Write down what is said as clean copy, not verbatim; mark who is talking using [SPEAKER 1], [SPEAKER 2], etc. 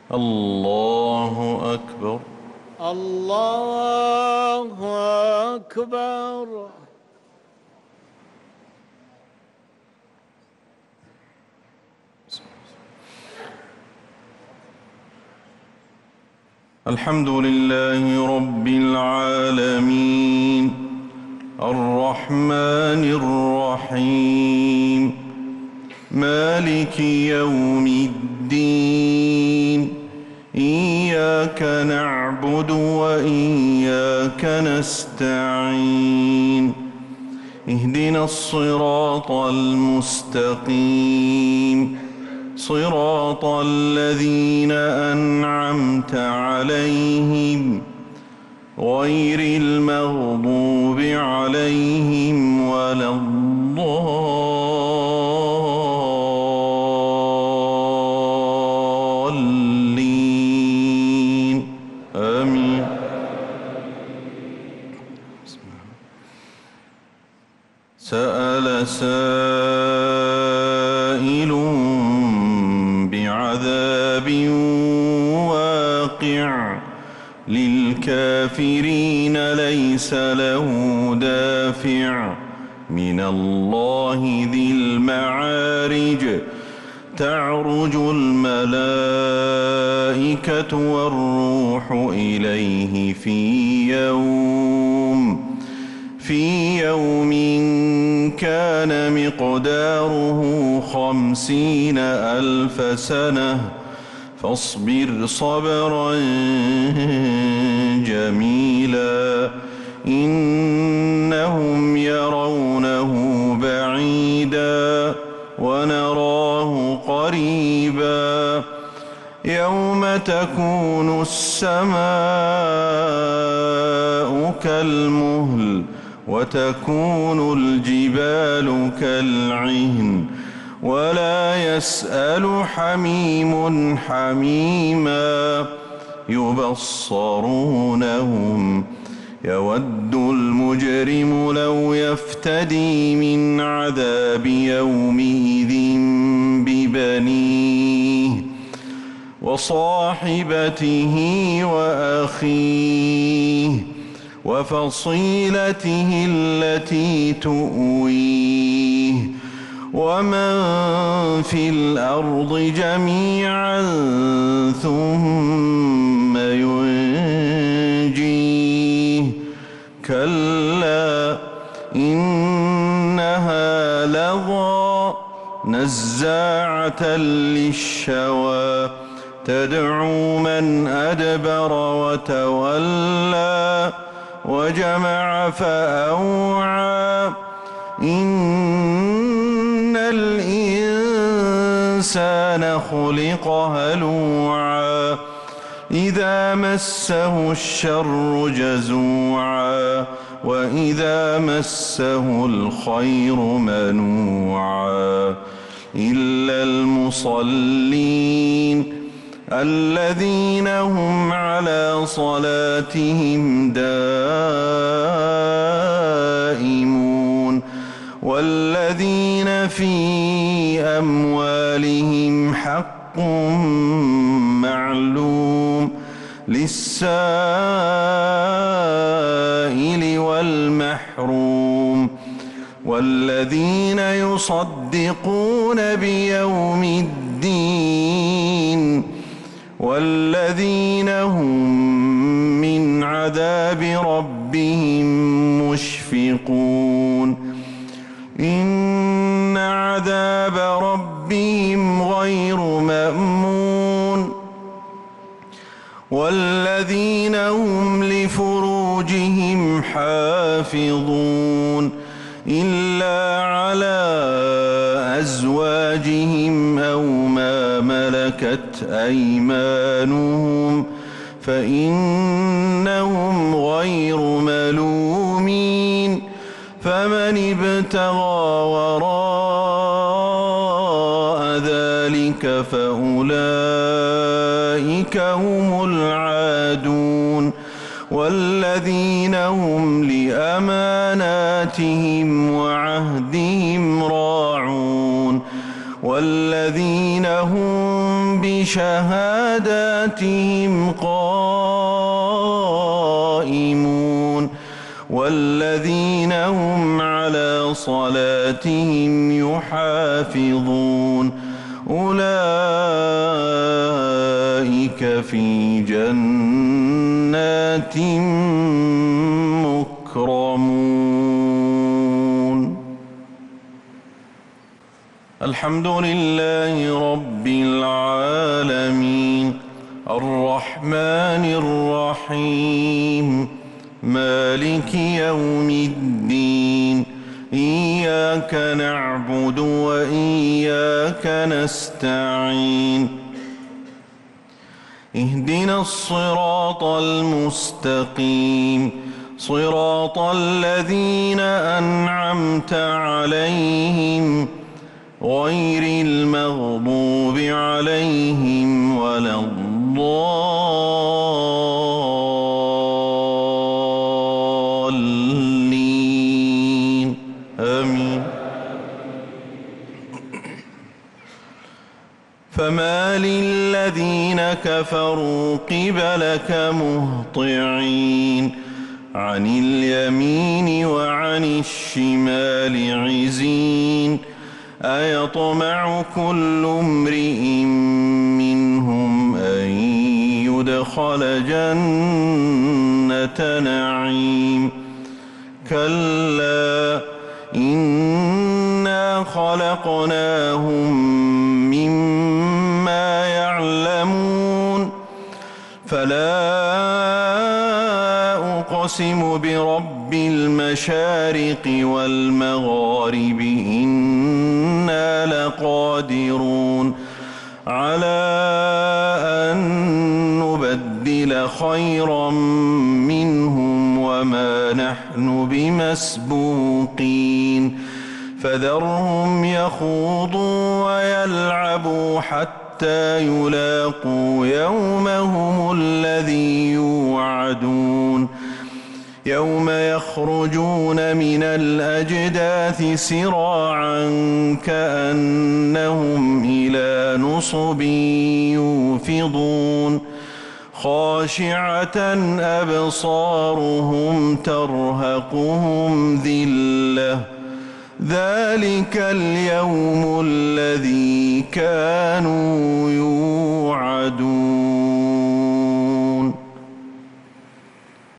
[SPEAKER 1] الله أكبر.
[SPEAKER 2] الله أكبر.
[SPEAKER 1] الحمد لله رب العالمين الرحمن الرحيم مالك يوم الدين إياك نعبد وإياك نستعين اهدنا الصراط المستقيم صراط الذين أنعمت عليهم غير المغضوب عليهم ولا الضالين آمين. سأل سائل بعذاب واقع للكافرين ليس له دافع من الله ذي المعارج تعرج الملائكة والروح إليه في يوم كان مقداره 50,000 سنة فاصبر صبرا جميلا إنهم يرونه بعيدا ونراه قريبا يوم تكون السماء كالمهل وتكون الجبال كالعهن ولا يسأل حميم حميما يبصرونهم يود المجرم لو يفتدي من عذاب يومئذ ببنيه وصاحبته وأخيه وفصيلته التي تؤويه ومن في الأرض جميعا ثم ينجيه كلا إنها لظى نزاعة للشوى تدعو من أدبر وتولى وجمع فأوعى إن الإنسان خلق هلوعا إذا مسه الشر جزوعا وإذا مسه الخير منوعا إلا المصلين الذين هم على صلاتهم دائمون والذين في أموالهم حق معلوم للسائل والمحروم والذين يصدقون بيوم الدين والذين هم من عذاب ربهم مشفقون إن عذاب ربهم غير مأمون والذين هم لفروجهم حافظون إلا على أزواجهم أو ما ملكت أيمانهم فإنهم غير ملومين فمن ابتغى وراء ذلك فأولئك هم العادون والذين هم لأماناتهم وعهدهم راعون والذين هم بشهاداتهم قائمون والذين هم على صلاتهم يحافظون أولئك في جنات مكرمون. الحمد لله رب العالمين الرحمن الرحيم مالك يوم الدين إياك نعبد وإياك نستعين اهدنا الصراط المستقيم صراط الذين أنعمت عليهم غير المغضوب عليهم ولا الضالين آمين. فما للذين كفروا قبلك مهطعين عن اليمين وعن الشمال عزين أيطمع كل امرئ منهم أن يدخل جنة نعيم كلا إنا خلقناهم مما يعلمون فلا أقسم برب المشارق والمغارب إنا لقادرون على أن نبدل خيرا منهم وما نحن بمسبوقين فذرهم يخوضوا ويلعبوا حتى يلاقوا يومهم الذي يوعدون يوم يخرجون من الأجداث سراعا كأنهم إلى نصب يوفضون خاشعة أبصارهم ترهقهم ذلة ذلك اليوم الذي كانوا يوعدون.